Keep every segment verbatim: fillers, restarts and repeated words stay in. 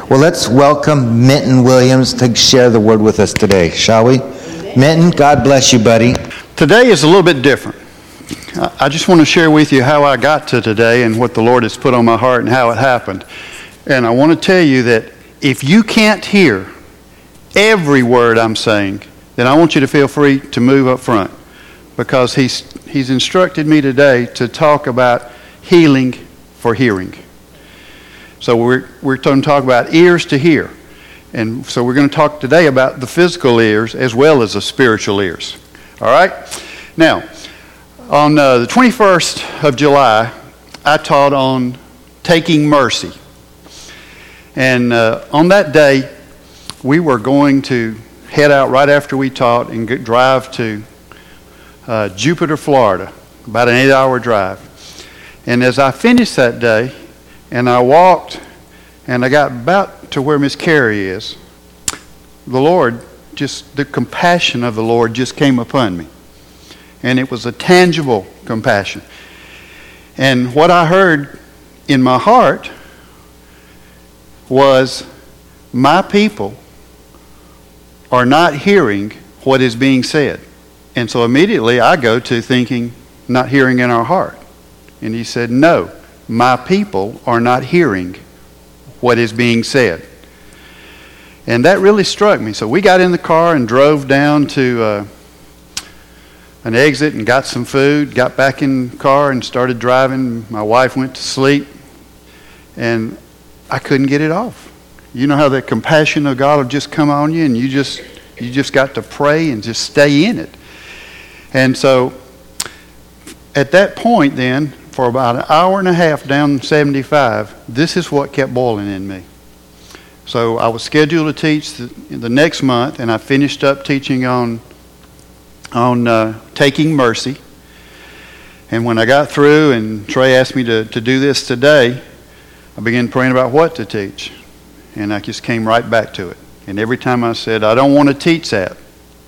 Well, let's welcome Minton Williams to share the word with us today, shall we? Minton, God bless you, buddy. Today is a little bit different. I just want to share with you how I got to today and what the Lord has put on my heart and how it happened. And I want to tell you that if you can't hear every word I'm saying, then I want you to feel free to move up front, because he's he's instructed me today to talk about healing for hearing. So we're we're going to talk about ears to hear. And so we're going to talk today about the physical ears as well as the spiritual ears. All right? Now, on uh, the twenty-first of July, I taught on taking mercy. And uh, on that day, we were going to head out right after we taught and get, drive to uh, Jupiter, Florida, about an eight-hour drive. And as I finished that day, and I walked, and I got about to where Miss Carrie is, the Lord, just the compassion of the Lord just came upon me. And it was a tangible compassion. And what I heard in my heart was, my people are not hearing what is being said. And so immediately I go to thinking, not hearing in our heart. And he said, no, my people are not hearing what is being said. And that really struck me. So we got in the car and drove down to uh, an exit and got some food, got back in the car and started driving. My wife went to sleep, and I couldn't get it off. You know how the compassion of God will just come on you, and you just you just got to pray and just stay in it. And so at that point then, for about an hour and a half down seventy-five, this is what kept boiling in me. So I was scheduled to teach the, the next month, and I finished up teaching on on uh, taking mercy. And when I got through and Trey asked me to, to do this today, I began praying about what to teach. And I just came right back to it. And every time I said, I don't want to teach that,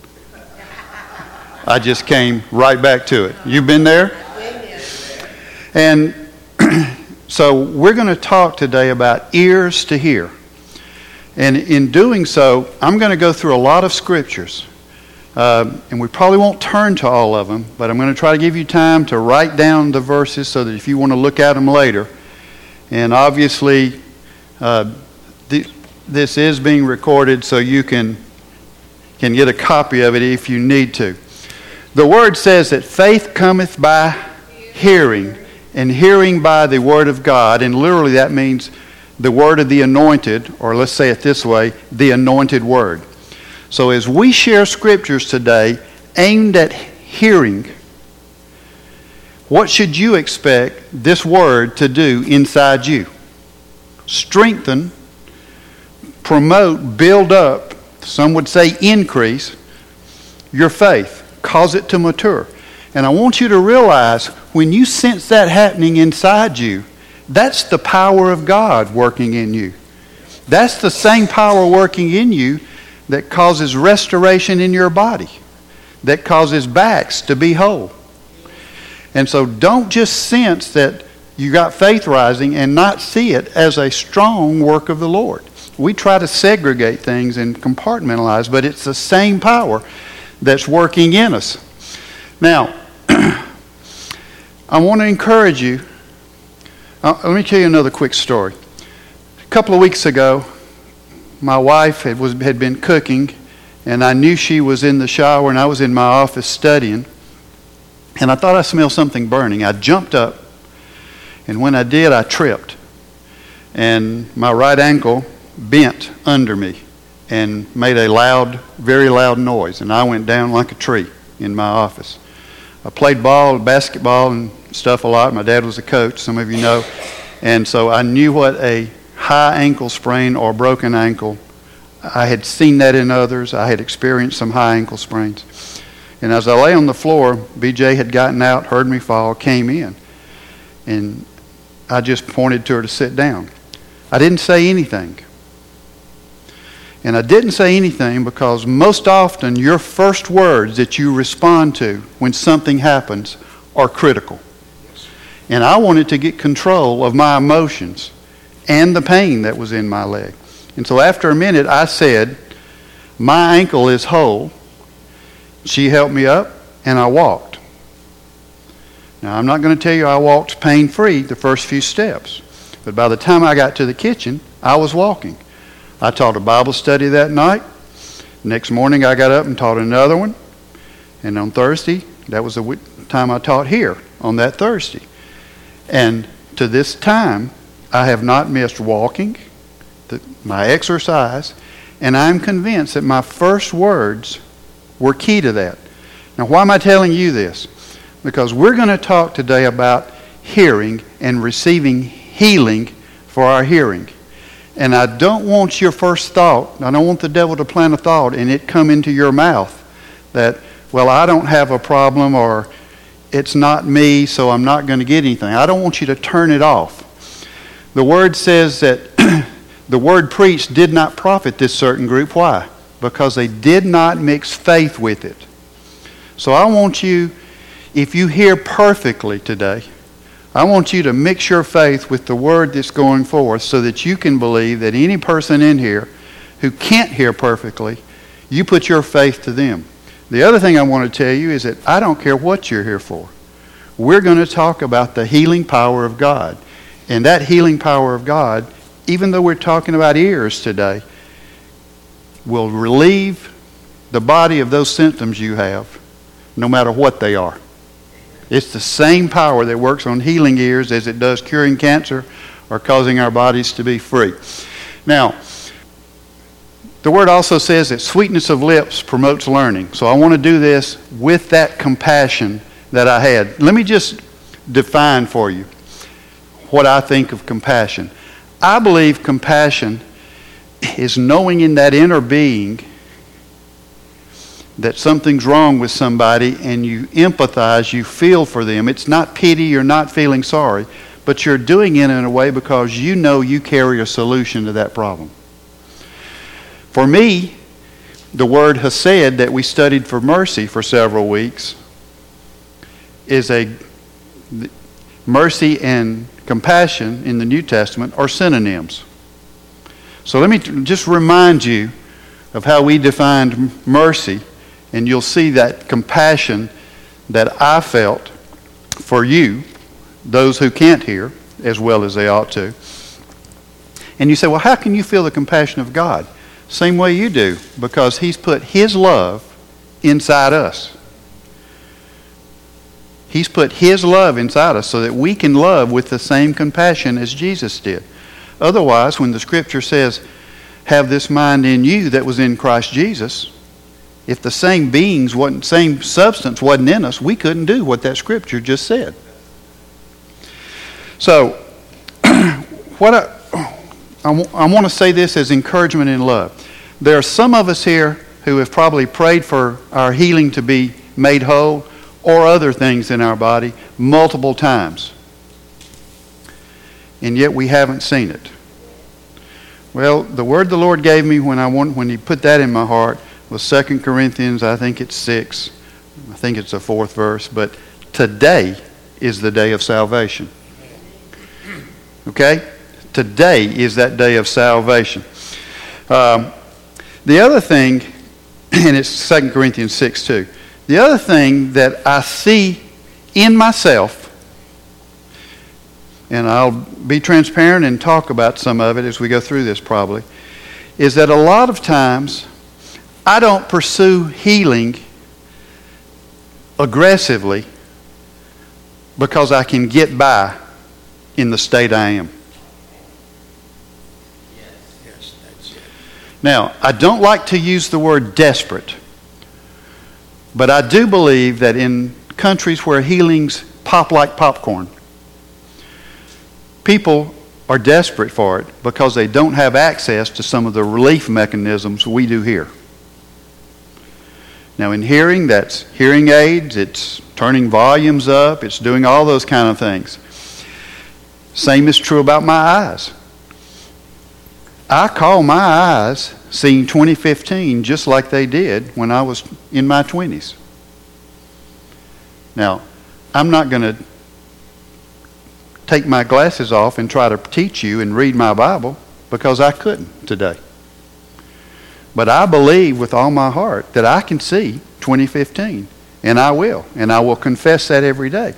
I just came right back to it. You've been there? And so we're going to talk today about ears to hear. And in doing so, I'm going to go through a lot of scriptures. Uh, and we probably won't turn to all of them, but I'm going to try to give you time to write down the verses so that if you want to look at them later. And obviously, uh, th- this is being recorded so you can, can get a copy of it if you need to. The Word says that faith cometh by hearing, and hearing by the Word of God. And literally that means the Word of the anointed, or let's say it this way, the anointed Word. So as we share scriptures today aimed at hearing, what should you expect this Word to do inside you? Strengthen, promote, build up, some would say increase, your faith. Cause it to mature. And I want you to realize, when you sense that happening inside you, that's the power of God working in you. That's the same power working in you that causes restoration in your body, that causes backs to be whole. And so don't just sense that you got faith rising and not see it as a strong work of the Lord. We try to segregate things and compartmentalize, but it's the same power that's working in us. Now, I want to encourage you. Uh, let me tell you another quick story. A couple of weeks ago, my wife had, was, had been cooking, and I knew she was in the shower, and I was in my office studying, and I thought I smelled something burning. I jumped up, and when I did, I tripped, and my right ankle bent under me and made a loud, very loud noise, and I went down like a tree in my office. I played ball, basketball, and stuff a lot. My dad was a coach, some of you know, and so I knew what a high ankle sprain or broken ankle. I had seen that in others. I had experienced some high ankle sprains. And as I lay on the floor, B J had gotten out, heard me fall, came in, and I just pointed to her to sit down. I didn't say anything. And I didn't say anything because most often your first words that you respond to when something happens are critical. And I wanted to get control of my emotions and the pain that was in my leg. And so after a minute, I said, my ankle is whole. She helped me up, and I walked. Now, I'm not going to tell you I walked pain-free the first few steps. But by the time I got to the kitchen, I was walking. I taught a Bible study that night. Next morning, I got up and taught another one. And on Thursday, that was the time I taught here, on that Thursday. And to this time, I have not missed walking, the, my exercise, and I'm convinced that my first words were key to that. Now, why am I telling you this? Because we're going to talk today about hearing and receiving healing for our hearing. And I don't want your first thought, I don't want the devil to plant a thought and it come into your mouth that, well, I don't have a problem, or it's not me, so I'm not going to get anything. I don't want you to turn it off. The Word says that the word preached did not profit this certain group. Why? Because they did not mix faith with it. So I want you, if you hear perfectly today, I want you to mix your faith with the word that's going forth so that you can believe that any person in here who can't hear perfectly, you put your faith to them. The other thing I want to tell you is that I don't care what you're here for. We're going to talk about the healing power of God. And that healing power of God, even though we're talking about ears today, will relieve the body of those symptoms you have, no matter what they are. It's the same power that works on healing ears as it does curing cancer or causing our bodies to be free. Now, the Word also says that sweetness of lips promotes learning. So I want to do this with that compassion that I had. Let me just define for you what I think of compassion. I believe compassion is knowing in that inner being that something's wrong with somebody and you empathize, you feel for them. It's not pity, you're not feeling sorry, but you're doing it in a way because you know you carry a solution to that problem. For me, the word hesed that we studied for mercy for several weeks is a mercy and compassion in the New Testament are synonyms. So let me just remind you of how we defined mercy, and you'll see that compassion that I felt for you, those who can't hear as well as they ought to. And you say, well, how can you feel the compassion of God? Same way you do, because He's put His love inside us. He's put His love inside us so that we can love with the same compassion as Jesus did. Otherwise, when the Scripture says, have this mind in you that was in Christ Jesus, if the same beings, wasn't, same substance wasn't in us, we couldn't do what that Scripture just said. So, what I, I, w- I want to say this as encouragement and love. There are some of us here who have probably prayed for our healing to be made whole or other things in our body multiple times. And yet we haven't seen it. Well, the word the Lord gave me when I want, when He put that in my heart was Second Corinthians, I think it's six. I think it's the fourth verse. But today is the day of salvation. Okay? Today is that day of salvation. Um, the other thing, and it's Second Corinthians six too. The other thing that I see in myself, and I'll be transparent and talk about some of it as we go through this probably, is that a lot of times I don't pursue healing aggressively because I can get by in the state I am. Yes, that's it. Now, I don't like to use the word desperate, but I do believe that in countries where healings pop like popcorn, people are desperate for it because they don't have access to some of the relief mechanisms we do here. Now in hearing, that's hearing aids, it's turning volumes up, it's doing all those kind of things. Same is true about my eyes. I call my eyes seeing twenty fifteen just like they did when I was in my twenties. Now, I'm not going to take my glasses off and try to teach you and read my Bible because I couldn't today. But I believe with all my heart that I can see twenty fifteen. And I will. And I will confess that every day.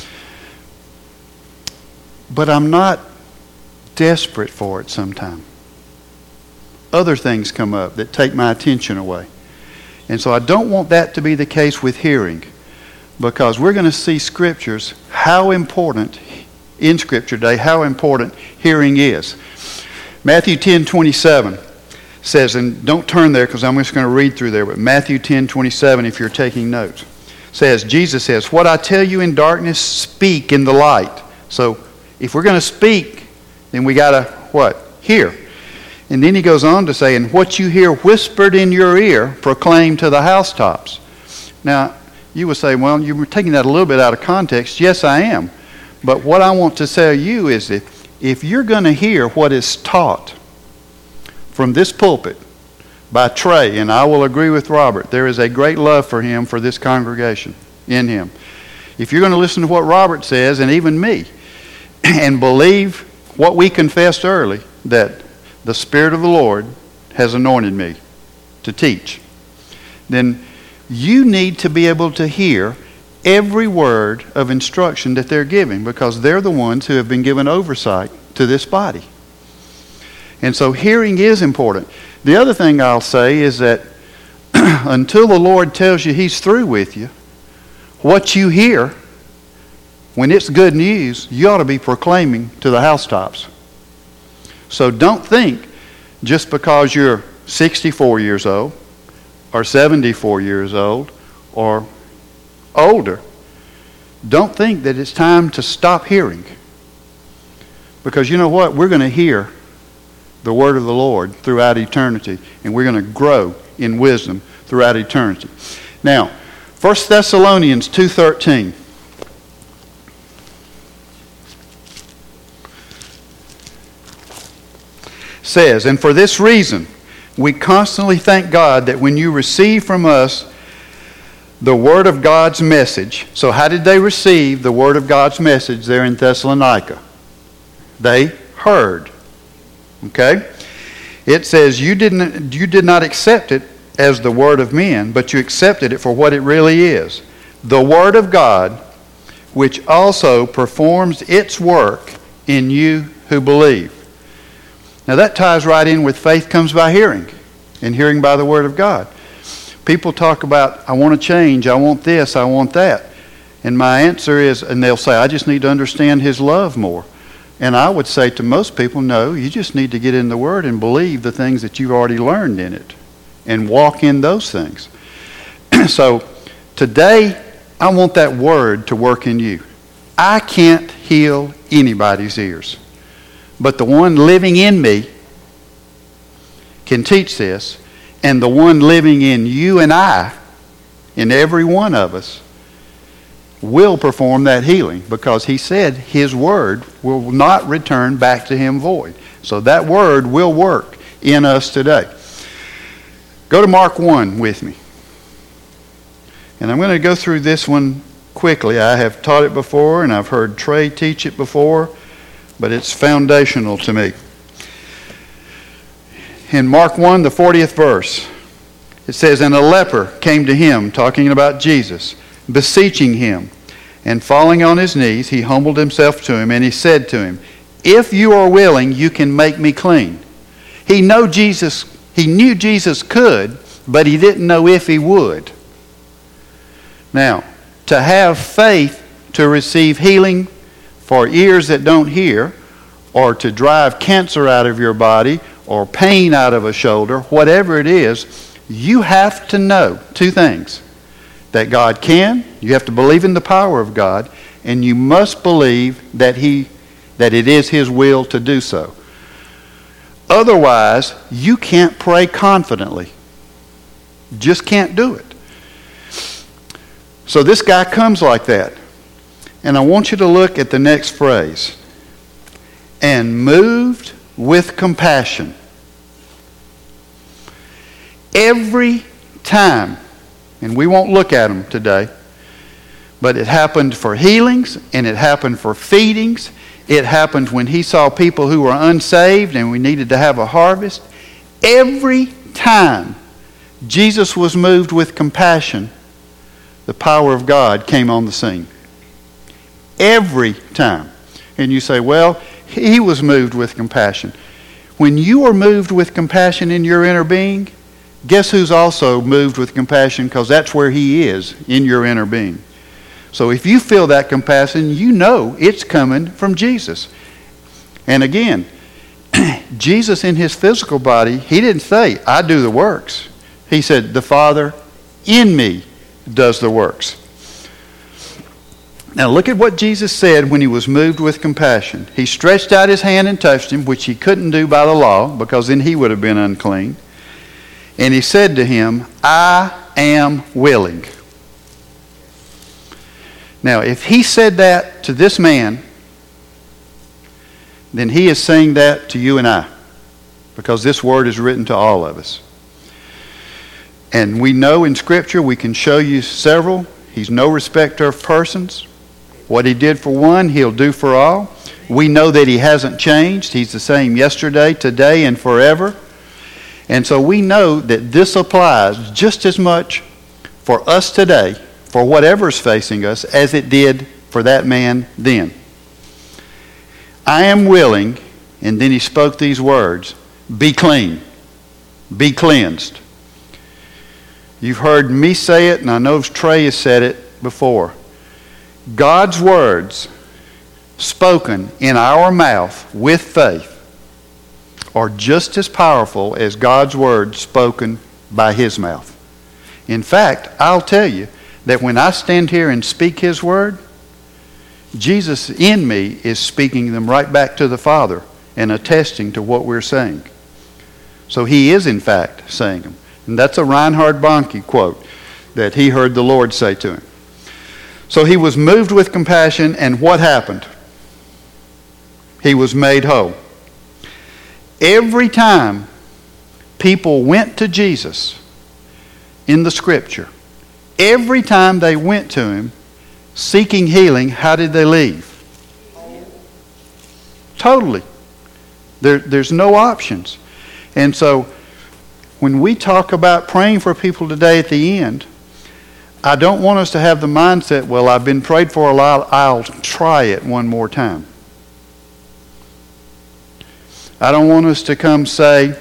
But I'm not desperate for it sometimes. Other things come up that take my attention away. And so I don't want that to be the case with hearing, because we're going to see scriptures, how important, in Scripture today, how important hearing is. Matthew ten twenty-seven says, and don't turn there because I'm just going to read through there, but Matthew ten twenty-seven, if you're taking notes, says, Jesus says, what I tell you in darkness, speak in the light. So if we're going to speak, then we got to, what? Hear. And then he goes on to say, and what you hear whispered in your ear, proclaim to the housetops. Now, you would say, well, you were taking that a little bit out of context. Yes, I am. But what I want to tell you is that if you're going to hear what is taught from this pulpit by Trey, and I will agree with Robert, there is a great love for him, for this congregation, in him. If you're going to listen to what Robert says, and even me, and believe what we confessed early, that the Spirit of the Lord has anointed me to teach, then you need to be able to hear every word of instruction that they're giving, because they're the ones who have been given oversight to this body. And so hearing is important. The other thing I'll say is that until the Lord tells you He's through with you, what you hear, when it's good news, you ought to be proclaiming to the housetops. So don't think just because you're sixty-four years old or seventy-four years old or older, don't think that it's time to stop hearing. Because you know what? We're going to hear the word of the Lord throughout eternity, and we're going to grow in wisdom throughout eternity. Now, First Thessalonians two thirteen. Says, and for this reason, we constantly thank God that when you receive from us the word of God's message. So how did they receive the word of God's message there in Thessalonica? They heard. Okay? It says you didn't you did not accept it as the word of men, but you accepted it for what it really is. The word of God, which also performs its work in you who believe. Now that ties right in with faith comes by hearing, and hearing by the word of God. People talk about, I want to change, I want this, I want that. And my answer is, and they'll say, I just need to understand His love more. And I would say to most people, no, you just need to get in the Word and believe the things that you've already learned in it and walk in those things. So today, I want that Word to work in you. I can't heal anybody's ears. But the one living in me can teach this, and the one living in you and I, in every one of us, will perform that healing, because He said His word will not return back to Him void. So that word will work in us today. Go to Mark one with me. And I'm going to go through this one quickly. I have taught it before, and I've heard Trey teach it before, but it's foundational to me. In Mark one, the fortieth verse, it says, and a leper came to Him, talking about Jesus, beseeching Him. And falling on his knees, he humbled himself to Him, and he said to him, if you are willing, you can make me clean. He know Jesus, he knew Jesus could, but he didn't know if He would. Now, to have faith to receive healing for ears that don't hear, or to drive cancer out of your body, or pain out of a shoulder, whatever it is, you have to know two things. That God can, you have to believe in the power of God, and you must believe that He, that it is His will to do so. Otherwise, you can't pray confidently. Just can't do it. So this guy comes like that. And I want you to look at the next phrase. And moved with compassion. Every time, and we won't look at them today, but it happened for healings, and it happened for feedings. It happened when He saw people who were unsaved and we needed to have a harvest. Every time Jesus was moved with compassion, the power of God came on the scene. Every time. And you say, well, he was moved with compassion. When you are moved with compassion in your inner being, guess who's also moved with compassion? Because that's where he is, in your inner being. So if you feel that compassion, you know it's coming from Jesus. And again, Jesus in his physical body, he didn't say, I do the works. He said, the Father in me does the works. Now look at what Jesus said when he was moved with compassion. He stretched out his hand and touched him, which he couldn't do by the law, because then he would have been unclean. And he said to him, I am willing. Now, if he said that to this man, then he is saying that to you and I, because this word is written to all of us. And we know in Scripture, we can show you several. He's no respecter of persons. What he did for one, he'll do for all. We know that he hasn't changed. He's the same yesterday, today, and forever. And so we know that this applies just as much for us today, for whatever's facing us, as it did for that man then. I am willing, and then he spoke these words, be clean, be cleansed. You've heard me say it, and I know Trey has said it before. God's words spoken in our mouth with faith are just as powerful as God's words spoken by his mouth. In fact, I'll tell you that when I stand here and speak his word, Jesus in me is speaking them right back to the Father and attesting to what we're saying. So he is in fact saying them. And that's a Reinhard Bonnke quote that he heard the Lord say to him. So he was moved with compassion, and what happened? He was made whole. Every time people went to Jesus in the Scripture, every time they went to him seeking healing, how did they leave? Totally. There, there's no options. And so when we talk about praying for people today at the end, I don't want us to have the mindset, well, I've been prayed for a lot, I'll try it one more time. I don't want us to come say,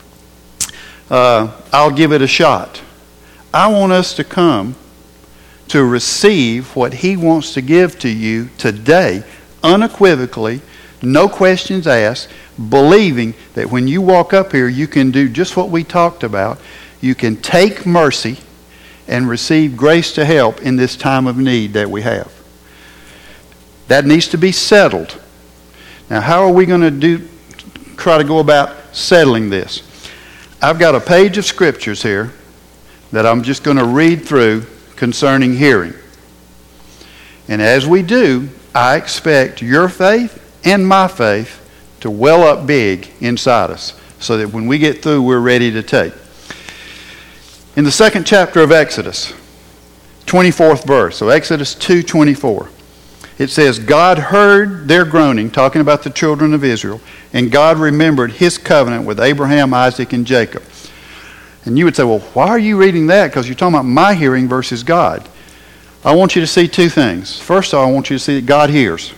uh, I'll give it a shot. I want us to come to receive what he wants to give to you today, unequivocally, no questions asked, believing that when you walk up here, you can do just what we talked about. You can take mercy and receive grace to help in this time of need that we have. That needs to be settled. Now, how are we going to do? Try to go about settling this? I've got a page of scriptures here that I'm just going to read through concerning hearing. And as we do, I expect your faith and my faith to well up big inside us so that when we get through, we're ready to take. In the second chapter of Exodus, twenty-fourth verse, so Exodus two twenty-four, it says, God heard their groaning, talking about the children of Israel, and God remembered his covenant with Abraham, Isaac, and Jacob. And you would say, well, why are you reading that? Because you're talking about my hearing versus God. I want you to see two things. First of all, I want you to see that God hears.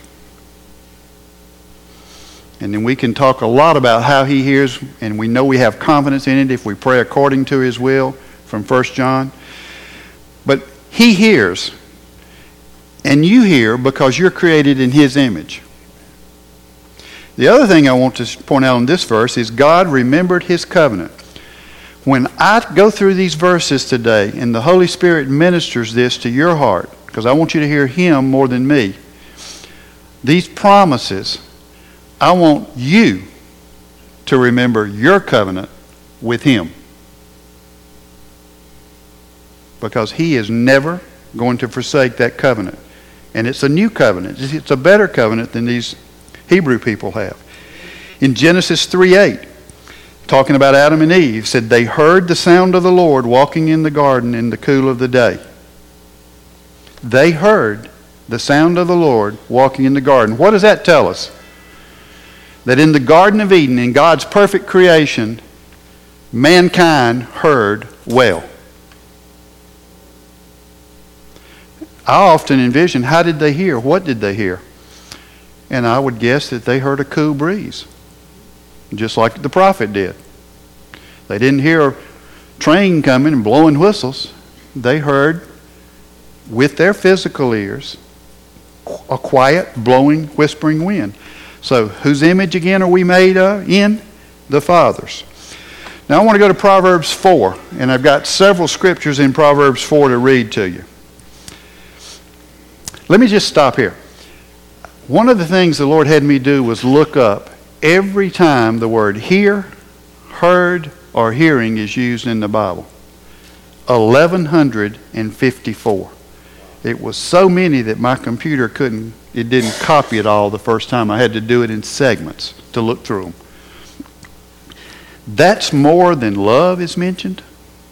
And then we can talk a lot about how he hears, and we know we have confidence in it if we pray according to his will from First John. But he hears, and you hear because you're created in his image. The other thing I want to point out in this verse is God remembered his covenant. When I go through these verses today and the Holy Spirit ministers this to your heart, because I want you to hear him more than me, these promises, I want you to remember your covenant with him. Because he is never going to forsake that covenant. And it's a new covenant. It's a better covenant than these Hebrew people have. In Genesis three eight, talking about Adam and Eve, said they heard the sound of the Lord walking in the garden in the cool of the day. They heard the sound of the Lord walking in the garden. What does that tell us? That in the Garden of Eden, in God's perfect creation, mankind heard well. I often envision, how did they hear? What did they hear? And I would guess that they heard a cool breeze, just like the prophet did. They didn't hear a train coming and blowing whistles. They heard, with their physical ears, a quiet, blowing, whispering wind. So, whose image again are we made uh, in? The Father's. Now, I want to go to Proverbs four, and I've got several scriptures in Proverbs four to read to you. Let me just stop here. One of the things the Lord had me do was look up every time the word hear, heard, or hearing is used in the Bible. eleven fifty-four. It was so many that my computer couldn't, it didn't copy it all the first time. I had to do it in segments to look through them. That's more than love is mentioned.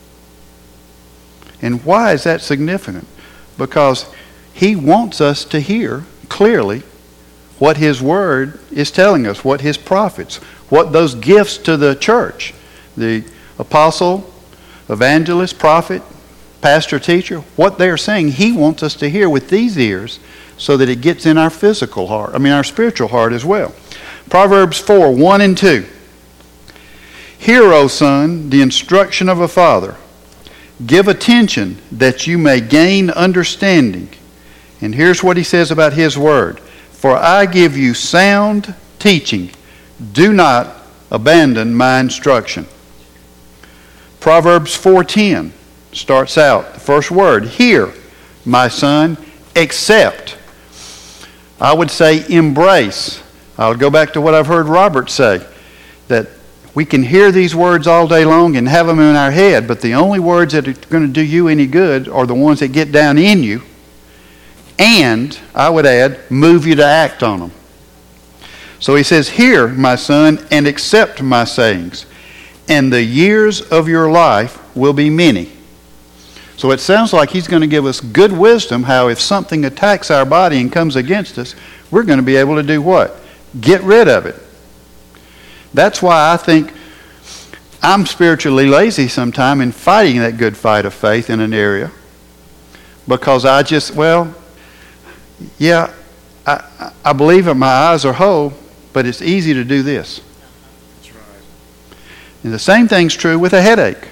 And why is that significant? Because He wants us to hear clearly what His Word is telling us, what His prophets, what those gifts to the church, the apostle, evangelist, prophet, pastor, teacher, what they're saying, He wants us to hear with these ears so that it gets in our physical heart, I mean our spiritual heart as well. Proverbs four, one and two. Hear, O son, the instruction of a father. Give attention that you may gain understanding. And here's what he says about his word. For I give you sound teaching. Do not abandon my instruction. Proverbs four ten starts out, the first word, hear, my son, accept. I would say embrace. I'll go back to what I've heard Robert say, that we can hear these words all day long and have them in our head, but the only words that are going to do you any good are the ones that get down in you, and, I would add, move you to act on them. So he says, hear, my son, and accept my sayings, and the years of your life will be many. So it sounds like he's going to give us good wisdom how if something attacks our body and comes against us, we're going to be able to do what? Get rid of it. That's why I think I'm spiritually lazy sometimes in fighting that good fight of faith in an area. Because I just, well, yeah, I, I believe that my eyes are whole, but it's easy to do this. That's right. And the same thing's true with a headache.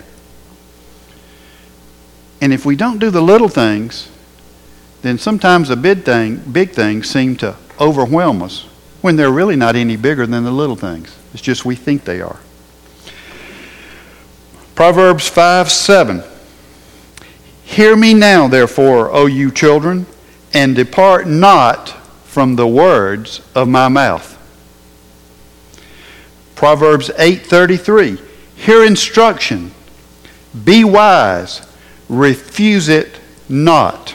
And if we don't do the little things, then sometimes the big thing, big things seem to overwhelm us when they're really not any bigger than the little things. It's just we think they are. Proverbs five seven. Hear me now, therefore, O you children, and depart not from the words of my mouth. Proverbs eight thirty-three. Hear instruction. Be wise. Refuse it not.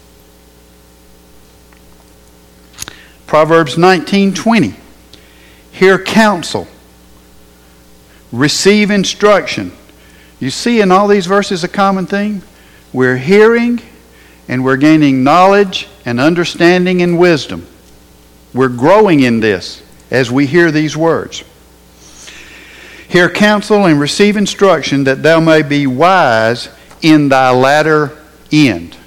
Proverbs nineteen twenty. Hear counsel. Receive instruction. You see in all these verses a common theme? We're hearing and we're gaining knowledge and understanding and wisdom. We're growing in this as we hear these words. Hear counsel and receive instruction that thou may be wise in thy latter end.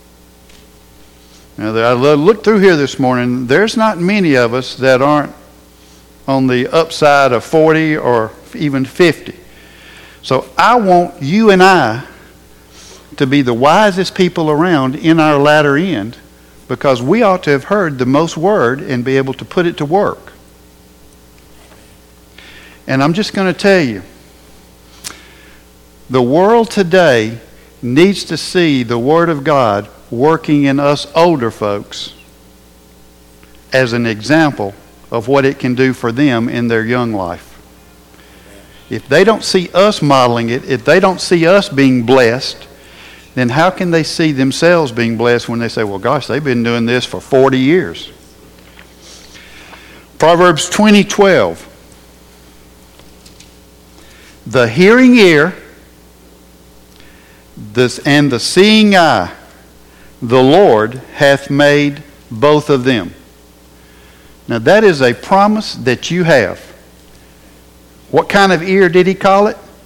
Now, I looked through here this morning. There's not many of us that aren't on the upside of forty or even fifty. So I want you and I to be the wisest people around in our latter end, because we ought to have heard the most word and be able to put it to work. And I'm just going to tell you, the world today needs to see the Word of God working in us older folks as an example of what it can do for them in their young life. If they don't see us modeling it, if they don't see us being blessed, then how can they see themselves being blessed when they say, well, gosh, they've been doing this for forty years? Proverbs twenty twelve. The hearing ear this, and the seeing eye, the Lord hath made both of them. Now that is a promise that you have. What kind of ear did he call it?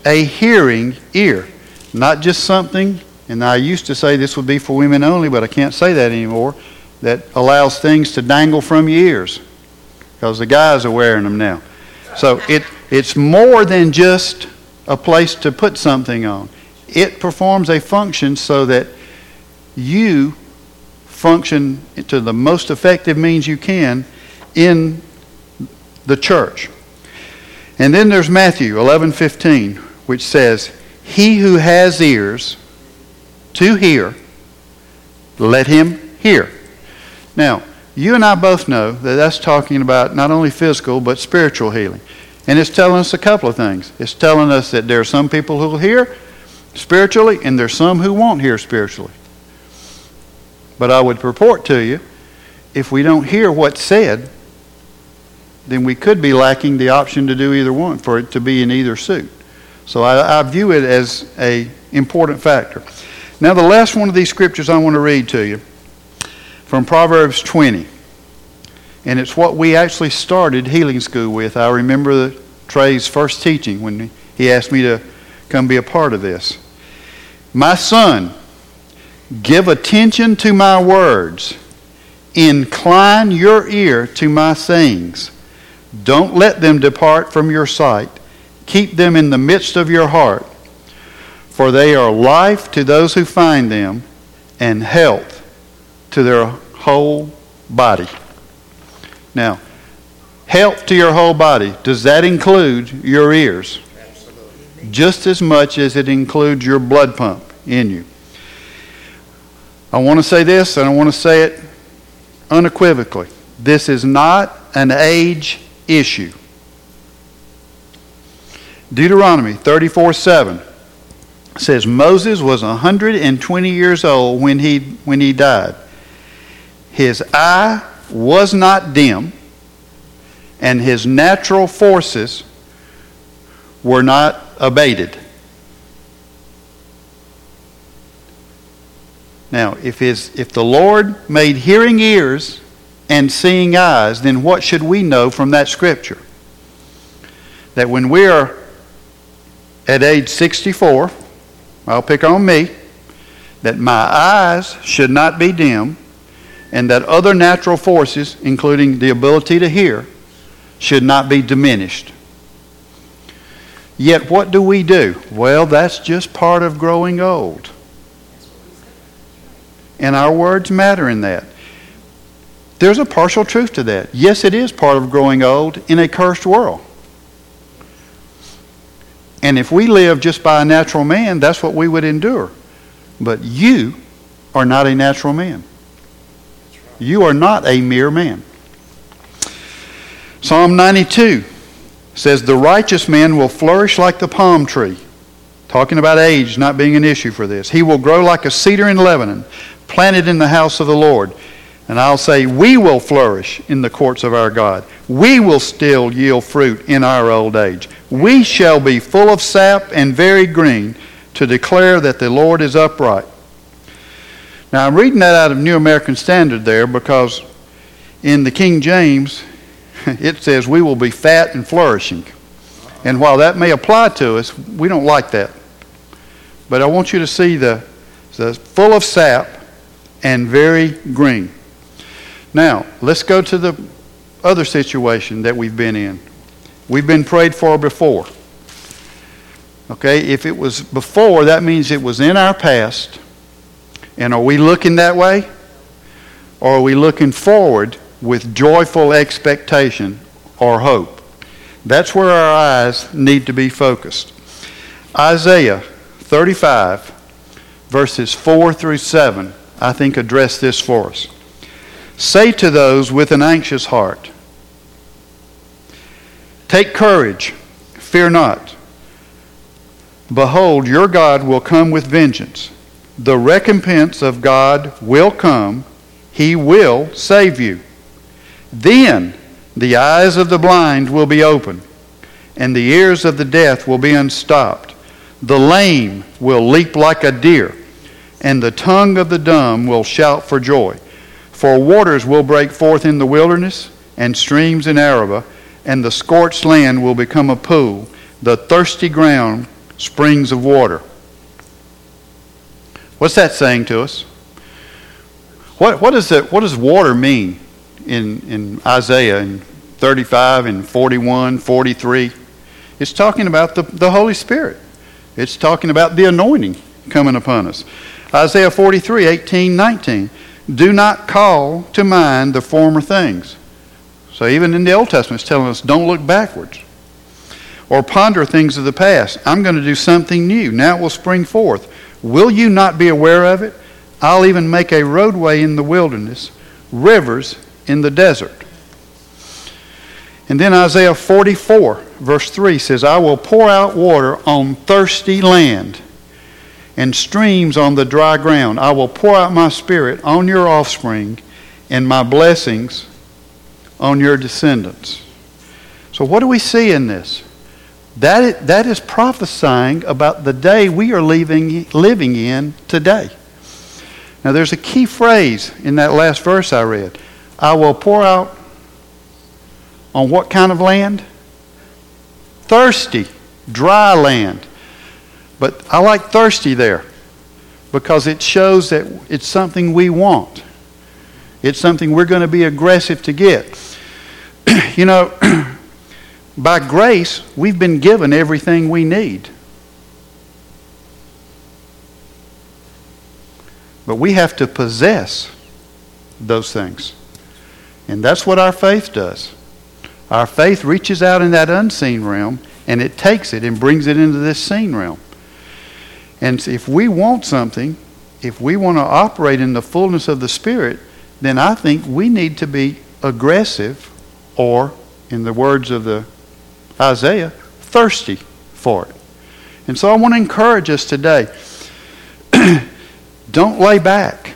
a hearing ear. Not just something, and I used to say this would be for women only, but I can't say that anymore, that allows things to dangle from your ears. Because the guys are wearing them now. So it it's more than just a place to put something on. It performs a function so that you function to the most effective means you can in the church. And then there's Matthew eleven fifteen, which says, "He who has ears to hear, let him hear." Now, you and I both know that that's talking about not only physical but spiritual healing. And it's telling us a couple of things. It's telling us that there are some people who will hear spiritually and there's some who won't hear spiritually. But I would purport to you, if we don't hear what's said, then we could be lacking the option to do either one, for it to be in either suit. So I, I view it as an important factor. Now the last one of these scriptures I want to read to you, from Proverbs twenty. And it's what we actually started healing school with. I remember the, Trey's first teaching when he asked me to come be a part of this. "My son, give attention to my words. Incline your ear to my sayings. Don't let them depart from your sight. Keep them in the midst of your heart. For they are life to those who find them, and health to their whole body." Now, health to your whole body, does that include your ears? Absolutely. Just as much as it includes your blood pump in you. I want to say this, and I want to say it unequivocally. This is not an age issue. Deuteronomy thirty-four seven says, "Moses was one hundred twenty years old when he, when he died. His eye was not dim, and his natural forces were not abated." Now, if his, if the Lord made hearing ears and seeing eyes, then what should we know from that scripture? That when we are at age sixty-four, I'll pick on me, that my eyes should not be dim, and that other natural forces, including the ability to hear, should not be diminished. Yet what do we do? Well, that's just part of growing old. And our words matter in that. There's a partial truth to that. Yes, it is part of growing old in a cursed world. And if we live just by a natural man, that's what we would endure. But you are not a natural man. You are not a mere man. Psalm ninety-two says, "The righteous man will flourish like the palm tree." Talking about age not being an issue for this. "He will grow like a cedar in Lebanon, planted in the house of the Lord." And I'll say, we will flourish in the courts of our God. We will still yield fruit in our old age. We shall be full of sap and very green, to declare that the Lord is upright. Now, I'm reading that out of New American Standard there, because in the King James, it says we will be fat and flourishing. And while that may apply to us, we don't like that. But I want you to see the, the full of sap and very green. Now, let's go to the other situation that we've been in. We've been prayed for before. Okay, if it was before, that means it was in our past. And are we looking that way? Or are we looking forward with joyful expectation or hope? That's where our eyes need to be focused. Isaiah thirty-five, verses four through seven, I think address this for us. "Say to those with an anxious heart, take courage, fear not. Behold, your God will come with vengeance. The recompense of God will come. He will save you. Then the eyes of the blind will be opened, and the ears of the deaf will be unstopped. The lame will leap like a deer, and the tongue of the dumb will shout for joy. For waters will break forth in the wilderness, and streams in Arabah, and the scorched land will become a pool. The thirsty ground springs of water. What's that saying to us? What, what, is that, what does water mean in, in Isaiah in thirty-five and forty-one, forty-three? It's talking about the, the Holy Spirit. It's talking about the anointing coming upon us. Isaiah forty-three, eighteen, nineteen. Do not call to mind the former things. So even in the Old Testament, it's telling us don't look backwards. Or ponder things of the past. I'm going to do something new. Now it will spring forth. Will you not be aware of it? I'll even make a roadway in the wilderness, rivers in the desert. And then Isaiah forty-four, verse three says, I will pour out water on thirsty land and streams on the dry ground. I will pour out my spirit on your offspring and my blessings on your descendants. So what do we see in this? That is, that is prophesying about the day we are living, living in today. Now there's a key phrase in that last verse I read. I will pour out on what kind of land? Thirsty, dry land. But I like thirsty there because it shows that it's something we want. It's something we're going to be aggressive to get. You know, by grace, we've been given everything we need. But we have to possess those things. And that's what our faith does. Our faith reaches out in that unseen realm and it takes it and brings it into this seen realm. And if we want something, if we want to operate in the fullness of the Spirit, then I think we need to be aggressive, or, in the words of the Isaiah, thirsty for it. And so I want to encourage us today. Don't lay back.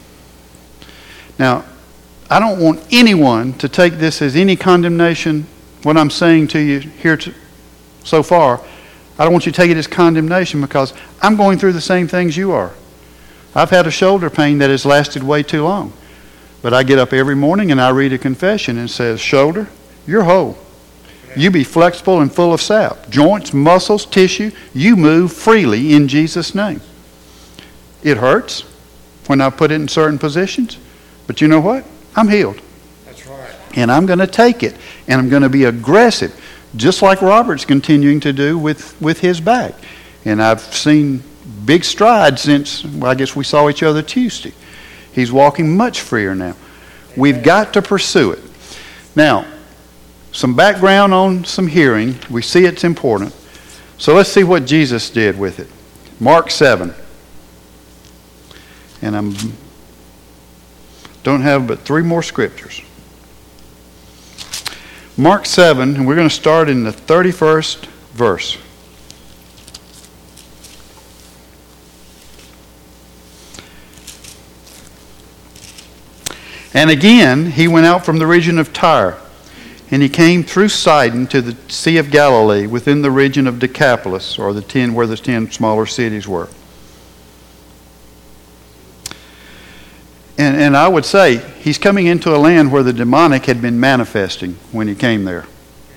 Now, I don't want anyone to take this as any condemnation, what I'm saying to you here to, so far. I don't want you to take it as condemnation because I'm going through the same things you are. I've had a shoulder pain that has lasted way too long. But I get up every morning and I read a confession and it says, shoulder, you're whole. You be flexible and full of sap. Joints, muscles, tissue, you move freely in Jesus' name. It hurts when I put it in certain positions. But you know what? I'm healed. That's right. And I'm going to take it. And I'm going to be aggressive. Just like Robert's continuing to do with, with his back. And I've seen big strides since, well, I guess we saw each other Tuesday. He's walking much freer now. We've got to pursue it. Now, some background on some hearing. We see it's important. So let's see what Jesus did with it. Mark seven. And I don't have but three more scriptures. Mark seven, and we're going to start in the thirty-first verse. And again, he went out from the region of Tyre, and he came through Sidon to the Sea of Galilee, within the region of Decapolis, or the ten where the ten smaller cities were. And, and I would say he's coming into a land where the demonic had been manifesting when he came there.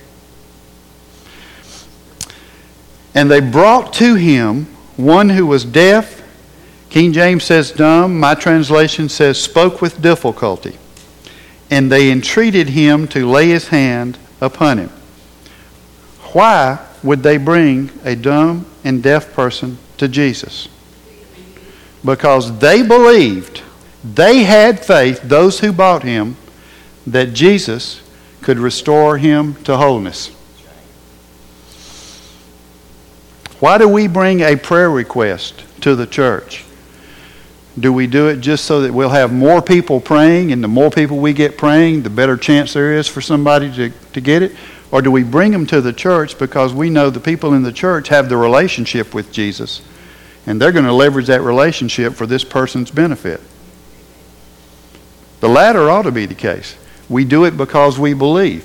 And they brought to him one who was deaf. King James says dumb. My translation says spoke with difficulty. And they entreated him to lay his hand upon him. Why would they bring a dumb and deaf person to Jesus? Because they believed, they had faith, those who bought him, that Jesus could restore him to wholeness. Why do we bring a prayer request to the church? Do we do it just so that we'll have more people praying, and the more people we get praying, the better chance there is for somebody to, to get it? Or do we bring them to the church because we know the people in the church have the relationship with Jesus, and they're going to leverage that relationship for this person's benefit? The latter ought to be the case. We do it because we believe.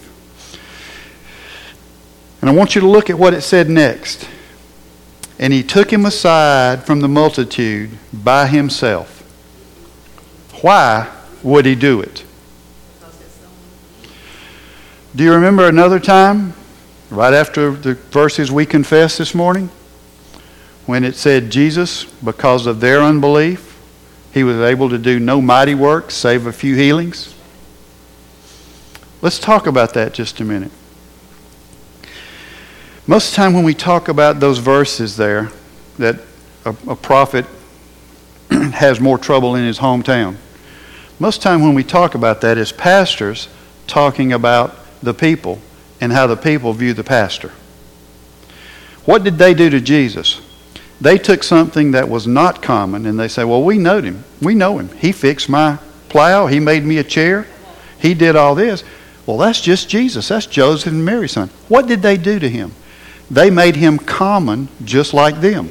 And I want you to look at what it said next. And he took him aside from the multitude by himself. Why would he do it? Do you remember another time, right after the verses we confessed this morning? when it said Jesus, because of their unbelief, he was able to do no mighty works save a few healings? Let's talk about that just a minute. Most of the time when we talk about those verses there, that a, a prophet has more trouble in his hometown, most of the time when we talk about that is pastors talking about the people and how the people view the pastor. What did they do to Jesus? They took something that was not common and they say, well, we know him. We know him. He fixed my plow. He made me a chair. He did all this. Well, that's just Jesus. That's Joseph and Mary's son. What did they do to him? They made him common just like them.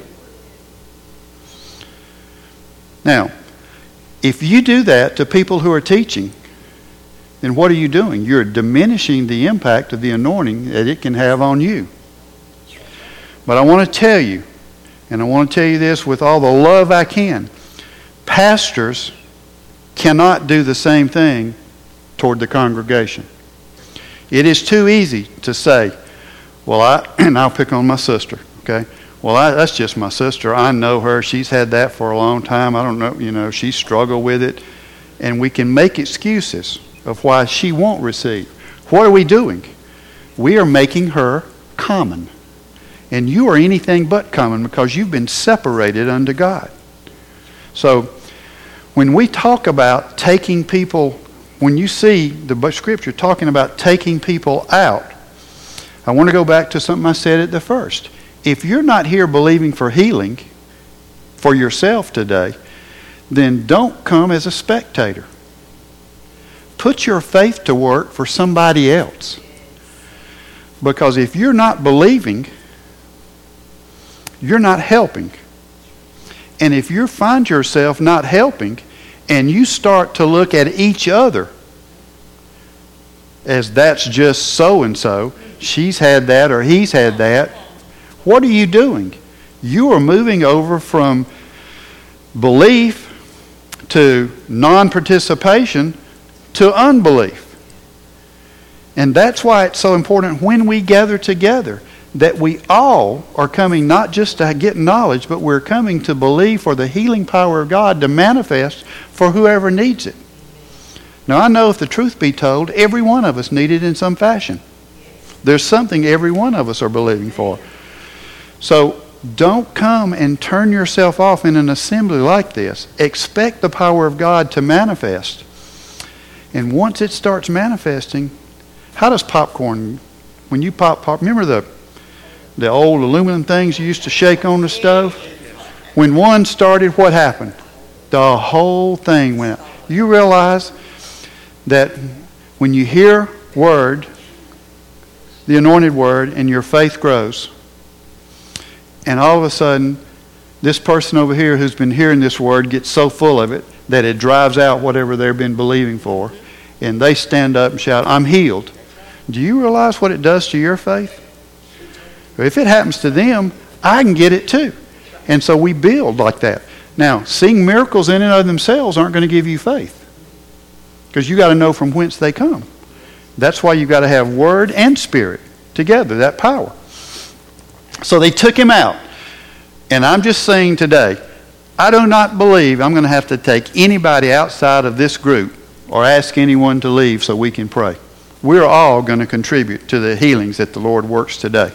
Now, if you do that to people who are teaching, then what are you doing? You're diminishing the impact of the anointing that it can have on you. But I want to tell you, and I want to tell you this with all the love I can, pastors cannot do the same thing toward the congregation. It is too easy to say, well, I, and I'll pick on my sister, okay? Well, I, that's just my sister. I know her. She's had that for a long time. I don't know, you know, she struggled with it. And we can make excuses of why she won't receive. What are we doing? We are making her common. And you are anything but common because you've been separated unto God. So, when we talk about taking people, when you see the Scripture talking about taking people out, I want to go back to something I said at the first. If you're not here believing for healing for yourself today, then don't come as a spectator. Put your faith to work for somebody else. Because if you're not believing, you're not helping. And if you find yourself not helping, and you start to look at each other as that's just so-and-so, she's had that or he's had that, what are you doing? You are moving over from belief to non-participation to unbelief. And that's why it's so important when we gather together that we all are coming not just to get knowledge, but we're coming to believe for the healing power of God to manifest for whoever needs it. Now, I know if the truth be told, every one of us need it in some fashion. There's something every one of us are believing for. So don't come and turn yourself off in an assembly like this. Expect the power of God to manifest. And once it starts manifesting, how does popcorn, when you pop pop, remember the the old aluminum things you used to shake on the stove? When one started, what happened? The whole thing went out. You realize that when you hear word, the anointed word, and your faith grows, and all of a sudden, this person over here who's been hearing this word gets so full of it that it drives out whatever they've been believing for, and they stand up and shout, I'm healed. Do you realize what it does to your faith? If it happens to them, I can get it too. And so we build like that. Now, seeing miracles in and of themselves aren't going to give you faith, because you got to know from whence they come. That's why you've got to have word and spirit together, that power. So they took him out. And I'm just saying today, I do not believe I'm going to have to take anybody outside of this group or ask anyone to leave so we can pray. We're all going to contribute to the healings that the Lord works today.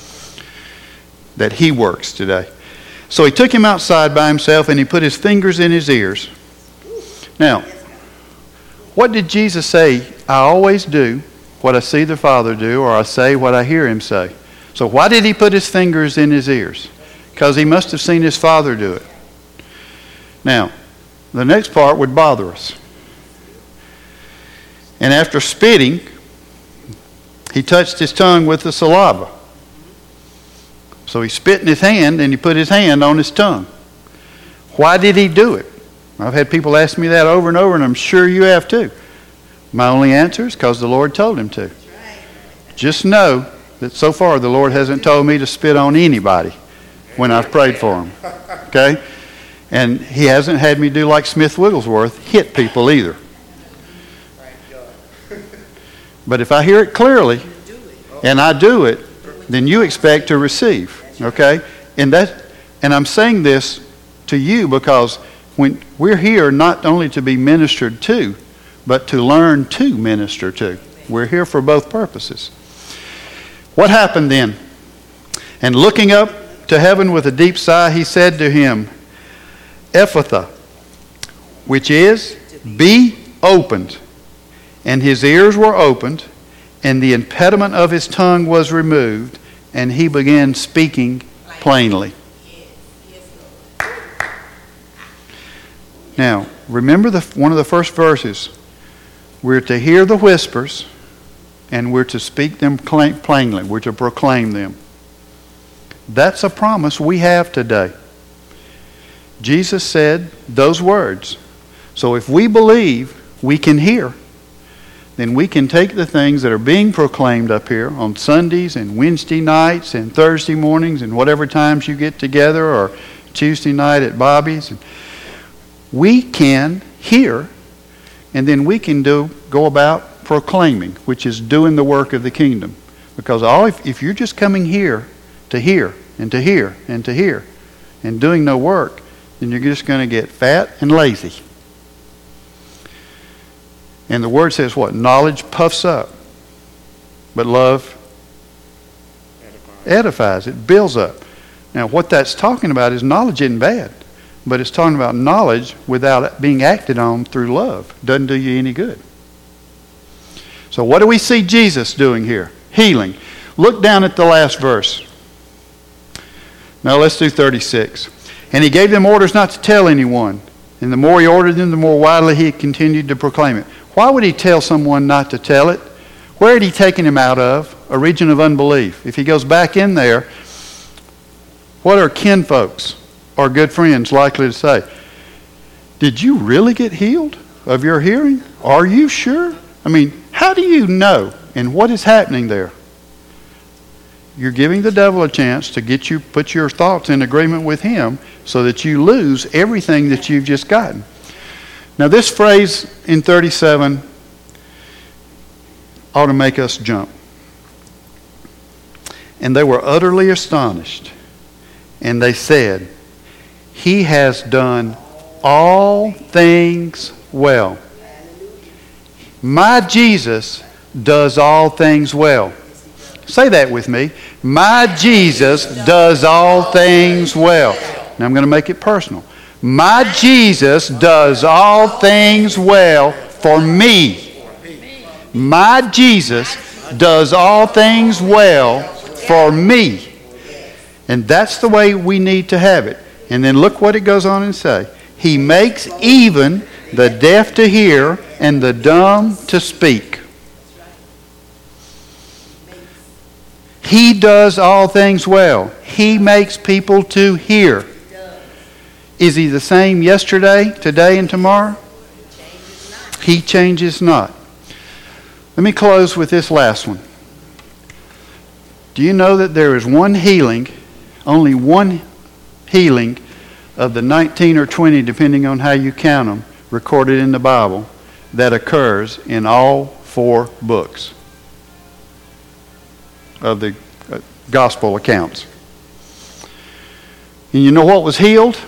That He works today. So he took him outside by himself and he put his fingers in his ears. Now, what did Jesus say? I always do what I see the Father do, or I say what I hear Him say. So why did he put his fingers in his ears? Because he must have seen his Father do it. Now, the next part would bother us. And after spitting, he touched his tongue with the saliva. So he spit in his hand and he put his hand on his tongue. Why did he do it? I've had people ask me that over and over, and I'm sure you have too. My only answer is because the Lord told him to. Just know that so far the Lord hasn't told me to spit on anybody when I've prayed for them. Okay? And He hasn't had me do like Smith Wigglesworth, hit people either. But if I hear it clearly and I do it, then you expect to receive. Okay? And that And I'm saying this to you because when we're here not only to be ministered to, but to learn to minister to. We're here for both purposes. What happened then? And looking up to heaven with a deep sigh, he said to him, Ephphatha, which is, be opened. And his ears were opened, and the impediment of his tongue was removed, and he began speaking plainly. Now, remember the, one of the first verses. We're to hear the whispers, and we're to speak them plainly. We're to proclaim them. That's a promise we have today. Jesus said those words. So if we believe we can hear, then we can take the things that are being proclaimed up here on Sundays and Wednesday nights and Thursday mornings and whatever times you get together, or Tuesday night at Bobby's. We can hear, and then we can do go about proclaiming, which is doing the work of the kingdom. Because all if, if you're just coming here to hear and to hear and to hear and doing no work, then you're just going to get fat and lazy. And the word says what? Knowledge puffs up, but love edifies. edifies. It builds up. Now what that's talking about is knowledge isn't bad, but it's talking about knowledge without being acted on through love. Doesn't do you any good. So what do we see Jesus doing here? Healing. Look down at the last verse. Now let's do thirty-six. And he gave them orders not to tell anyone. And the more he ordered them, the more widely he continued to proclaim it. Why would he tell someone not to tell it? Where had he taken him out of? A region of unbelief. If he goes back in there, what are kinfolks or good friends likely to say? Did you really get healed of your hearing? Are you sure? I mean, how do you know? And what is happening there? You're giving the devil a chance to get you, put your thoughts in agreement with him so that you lose everything that you've just gotten. Now this phrase in thirty-seven ought to make us jump. And they were utterly astonished. And they said, he has done all things well. My Jesus does all things well. Say that with me. My Jesus does all things well. Now I'm going to make it personal. My Jesus does all things well for me. My Jesus does all things well for me. And that's the way we need to have it. And then look what it goes on and say. He makes even the deaf to hear and the dumb to speak. He does all things well. He makes people to hear. Is he the same yesterday, today, and tomorrow? He changes not. Let me close with this last one. Do you know that there is one healing, only one healing of the nineteen or twenty, depending on how you count them, recorded in the Bible, that occurs in all four books of the gospel accounts? And you know what was healed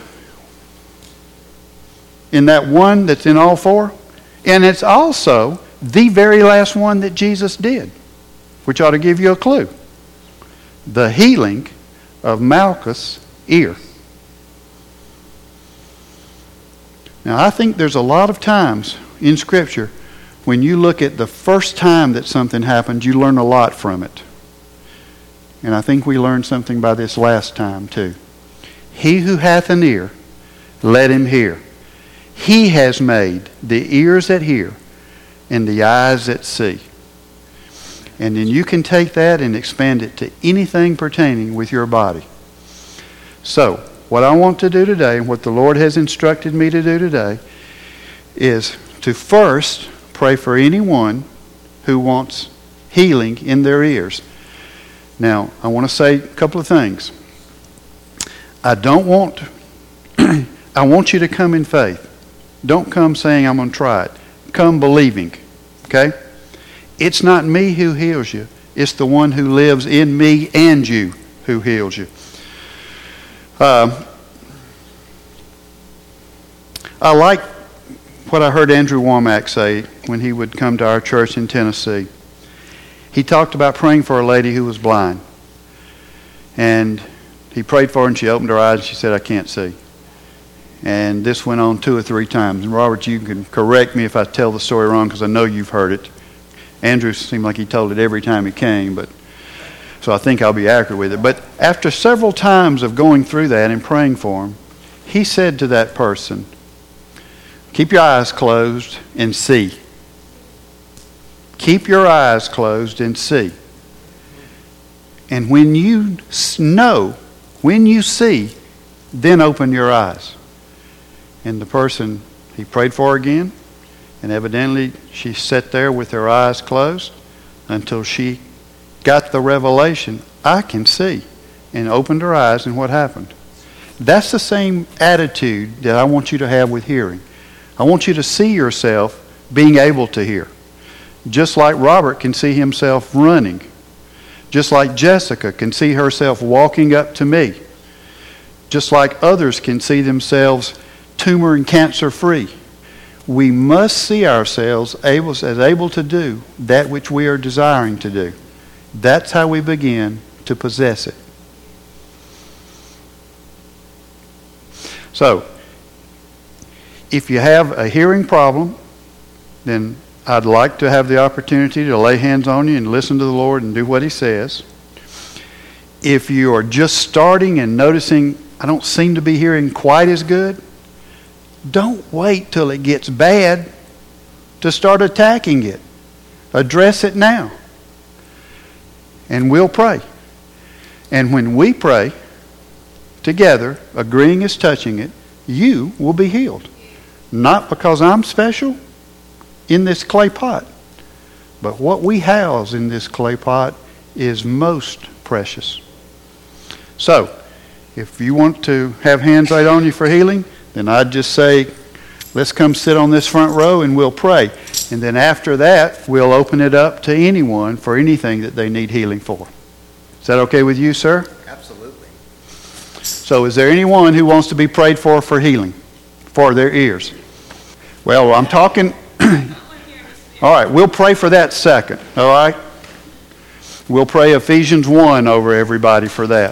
in that one that's in all four? And it's also the very last one that Jesus did, which ought to give you a clue. The healing of Malchus' ear. Now, I think there's a lot of times in Scripture when you look at the first time that something happened, you learn a lot from it. And I think we learned something by this last time too. He who hath an ear, let him hear. He has made the ears that hear and the eyes that see. And then you can take that and expand it to anything pertaining with your body. So, what I want to do today, and what the Lord has instructed me to do today, is to first pray for anyone who wants healing in their ears. Now, I want to say a couple of things. I don't want, I want you to come in faith. Don't come saying, I'm going to try it. Come believing. Okay? It's not me who heals you. It's the one who lives in me and you who heals you. Uh, I like what I heard Andrew Womack say when he would come to our church in Tennessee. He talked about praying for a lady who was blind. And he prayed for her and she opened her eyes and she said, "I can't see." And this went on two or three times. And Robert, you can correct me if I tell the story wrong because I know you've heard it. Andrew seemed like he told it every time he came, but so I think I'll be accurate with it. But after several times of going through that and praying for him, he said to that person, "Keep your eyes closed and see. Keep your eyes closed and see. And when you know, when you see, then open your eyes." And the person, he prayed for her again, and evidently she sat there with her eyes closed until she got the revelation, "I can see," and opened her eyes, and what happened? That's the same attitude that I want you to have with hearing. I want you to see yourself being able to hear. Just like Robert can see himself running. Just like Jessica can see herself walking up to me. Just like others can see themselves tumor and cancer free. We must see ourselves able, as able to do that which we are desiring to do. That's how we begin to possess it. So, if you have a hearing problem, then I'd like to have the opportunity to lay hands on you and listen to the Lord and do what He says. If you are just starting and noticing, "I don't seem to be hearing quite as good," don't wait till it gets bad to start attacking it. Address it now. And we'll pray. And when we pray together, agreeing is touching it, you will be healed. Not because I'm special in this clay pot, but what we house in this clay pot is most precious. So, if you want to have hands laid on you for healing, then I'd just say, let's come sit on this front row and we'll pray. And then after that, we'll open it up to anyone for anything that they need healing for. Is that okay with you, sir? Absolutely. So is there anyone who wants to be prayed for for healing, for their ears? Well, I'm talking... All right, we'll pray for that second, all right? We'll pray Ephesians one over everybody for that.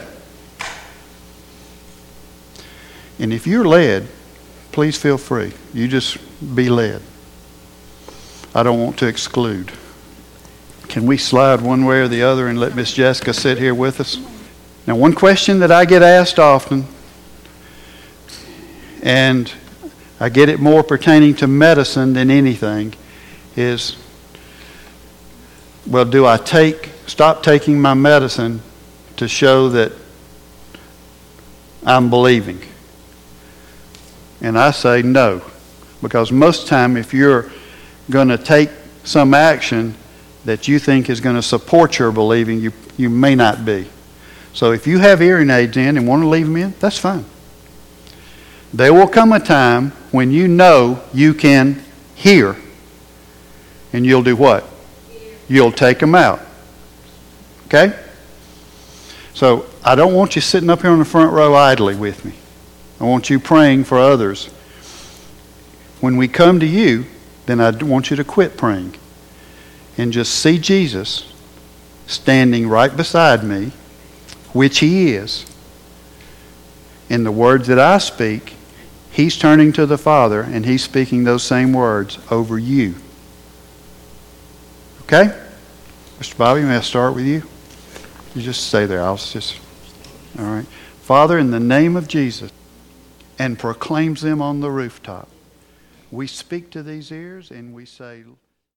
And if you're led, please feel free. You just be led. I don't want to exclude. Can we slide one way or the other and let Miss Jessica sit here with us? Now, one question that I get asked often, and I get it more pertaining to medicine than anything, is, well, do I take stop taking my medicine to show that I'm believing? And I say no, because most of the time if you're going to take some action that you think is going to support your believing, you, you may not be. So if you have hearing aids in and want to leave them in, that's fine. There will come a time when you know you can hear, and you'll do what? You'll take them out. Okay? So I don't want you sitting up here on the front row idly with me. I want you praying for others. When we come to you, then I want you to quit praying and just see Jesus standing right beside me, which He is. In the words that I speak, He's turning to the Father and He's speaking those same words over you. Okay? Mister Bobby, may I start with you? You just stay there. I'll just... All right. Father, in the name of Jesus, and proclaims them on the rooftop, we speak to these ears and we say...